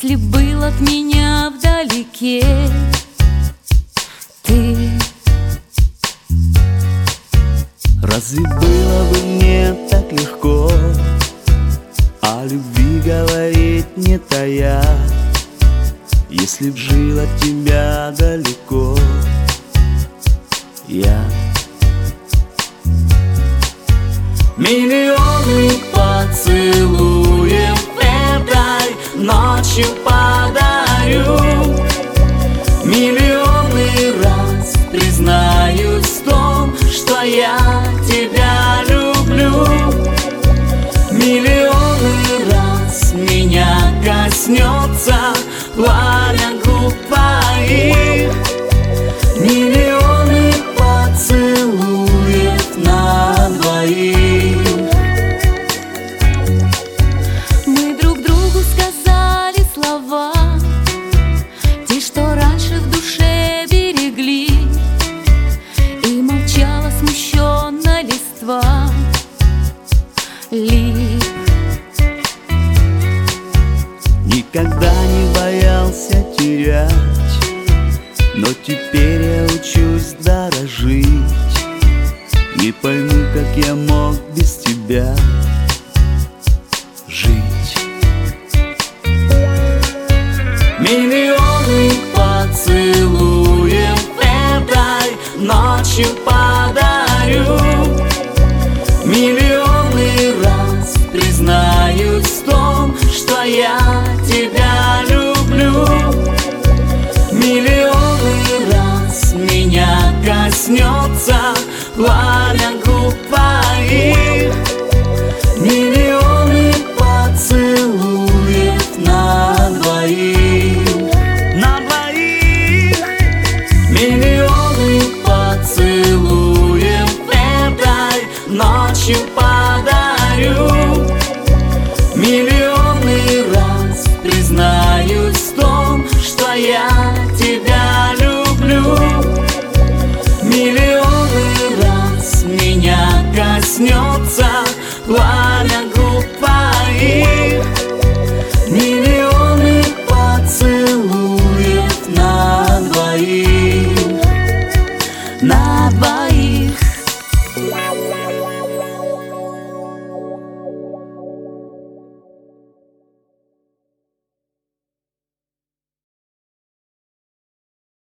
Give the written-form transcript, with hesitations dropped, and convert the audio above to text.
Если был от меня вдалеке ты, разве было бы мне так легко о любви говорить не тая, если б жил от тебя далеко я? Миллионы поцелуев этой ночью подарю, миллионы раз признаюсь в том, что я тебя люблю. Миллионы раз меня коснется пламя губ твоих, миллионы поцелуев на двоих. мы друг другу сказали слова, те, что раньше в душе берегли, и молчала смущенно листва лип. Никогда не боялся терять, но теперь я учусь дорожить. Не пойму, как я мог без тебя жить. Миллионы поцелуев этой ночью подарю, миллионы раз признаюсь в том, что я тебя люблю. Миллионы раз меня коснется пламя губ твоих, миллионы поцелуев на двоих, на двоих. Миллионы поцелуев этой ночью подарю, миллионы раз признаюсь в том, что я тебя люблю. Миллионы раз меня коснется пламя